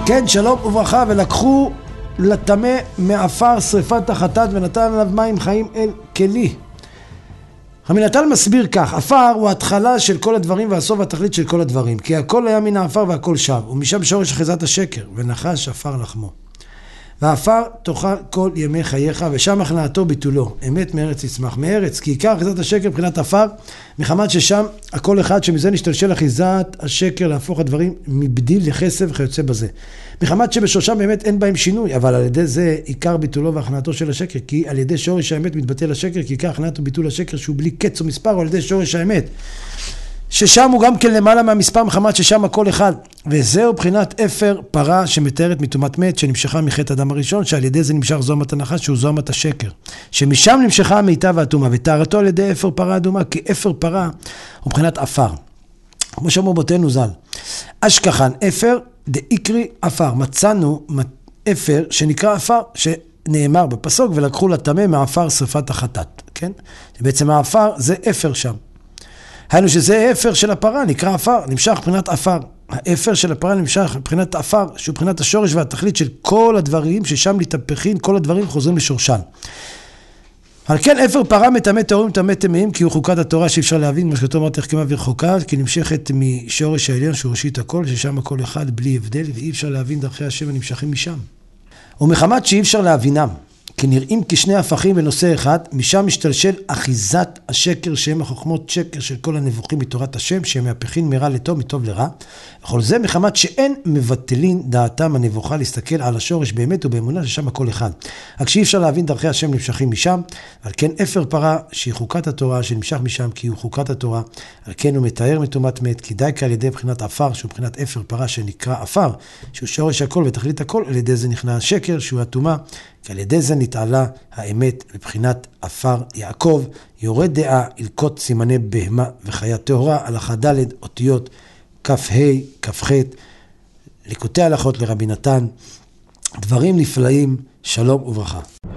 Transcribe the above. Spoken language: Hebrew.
כן, שלום וברכה, ולקחו לטמא מעפר שריפת החטאת ונתן עליו מים חיים אל כלי. רבי נתן מסביר כך, עפר הוא ההתחלה של כל הדברים והסוף והתכלית של כל הדברים, כי הכל היה מן העפר והכל שב, ומשם שורש אחיזת השקר, ונחש עפר לחמו. והעפר תאכל כל ימי חייך, ושם הכנעתו ביטולו, אמת מארץ יצמח. מארץ, כי עיקר אחיזת השקר מבחינת עפר, מחמת ששם הכל אחד שמזה נשתלשל אחיזת השקר להפוך הדברים מבדיל לכסף וכיוצא בזה. מחמת שבשורשם באמת אין בהם שינוי, אבל על ידי זה עיקר ביטולו והכנעתו של השקר, כי על ידי שורש האמת מתבטל השקר, כי עיקר הכנעתו ביטול השקר שהוא בלי קץ או מספר, או על ידי שורש האמת. ששם הוא גם כן למעלה מהמספר מחמת ששם הכל אחד, וזהו בחינת אפר פרה שמתארת מטומאת מת שנמשכה מחטא אדם הראשון, שעל ידי זה נמשך זוהמת הנחש שהוא זוהמת השקר, שמשם נמשכה המיתה והטומאה, ותארתו על ידי אפר פרה אדומה, כי אפר פרה הוא בחינת אפר, כמו שאמרו בותינו ז"ל. אשכחן אפר דאיקרי אפר, מצאנו אפר שנקרא אפר, שנאמר בפסוק ולקחו לטמא מעפר שריפת החטאת, כן? בעצם העפר זה אפר שם, היינו שזה אפר של הפרה, נקרא אפר, נמשך מבחינת אפר. האפר של הפרה נמשך מבחינת אפר, שהוא מבחינת השורש והתכלית של כל הדברים, ששם מתהפכים, כל הדברים חוזרים לשורשן. על כן אפר פרה מטמא טהורים מטמא טמאים, כי הוא חוקת התורה שאי אפשר להבין, מה שכתוב אמרת תחכמה ורחוקה, כי נמשכת משורש העליון שהוא ראשית הכל, ששם הכל אחד בלי הבדל, ואי אפשר להבין דרכי השם הנמשכים משם. ומחמת שאי אפשר להבינם, כי נראים כשני הפכים בנושא אחד, משם משתלשל אחיזת השקר, שהם החוכמות שקר של כל הנבוכים מתורת השם, שהם מהפכים מרע לטוב, מטוב לרע. וכל זה מחמת שאין מבטלין דעתם הנבוכה להסתכל על השורש באמת ובאמונה ששם הכל אחד. רק שאי אפשר להבין דרכי השם נמשכים משם, על כן אפר פרה שהיא חוקת התורה שנמשך משם, כי הוא חוקת התורה, על כן הוא מתאר מטומאת מת, כי די כעל ידי בחינת עפר, שהוא בחינת אפר פרה שנקרא עפר, שהוא שורש הכל ותכלית הכל, על ידי זה נכנע השקר, שהוא הטומאה, כי על ידי זה נתעלה האמת מבחינת עפר יעקב, יורד דעה, ילקוט סימני בהמה וחיה טהורה, הלכה ד' אותיות כ"ה, כ"ח, ליקוטי הלכות לרבי נתן, דברים נפלאים, שלום וברכה.